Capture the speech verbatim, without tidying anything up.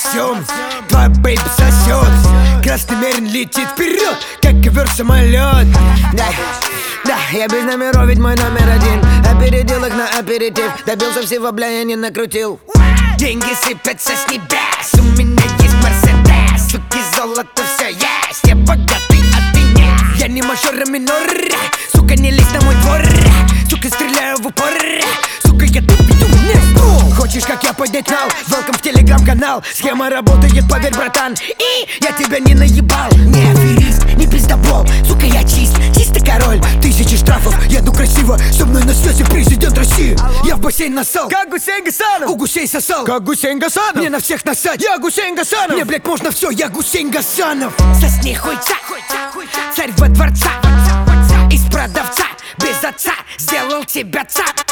всем. Твоя бэйби сосет, красный мерин летит вперед, как ковер-самолет. Да, да, я без номеров, ведь мой номер один. Опередил их на аперитив, добился всего, бля, я не накрутил. Деньги сыпятся с небес, у меня есть Мерседес. Суки, золото, все есть, я богатый, а ты нет. Я не мажор, а минор, сука, не лезь на мой двор. Сука, стреляю в упор, сука, я тупит, у меня стул. Хочешь, как я поднять нал? Welcome в телеграм-канал. Схема работает, поверь, братан. И я тебя не наебал. Не аферист, не пиздобол. Сука, я чист, чистый король. Тысячи штрафов, еду красиво. Со мной на связи президент России. Я в бассейн насал, как Гусейн Гасанов. У гусей сосал, как Гусейн Гасанов. Мне на всех насать, я Гусейн Гасанов. Мне, блядь, можно все, я Гусейн Гасанов. Сосни хуйца, царь во дворца. Из продавца, без отца, сделал тебя цап.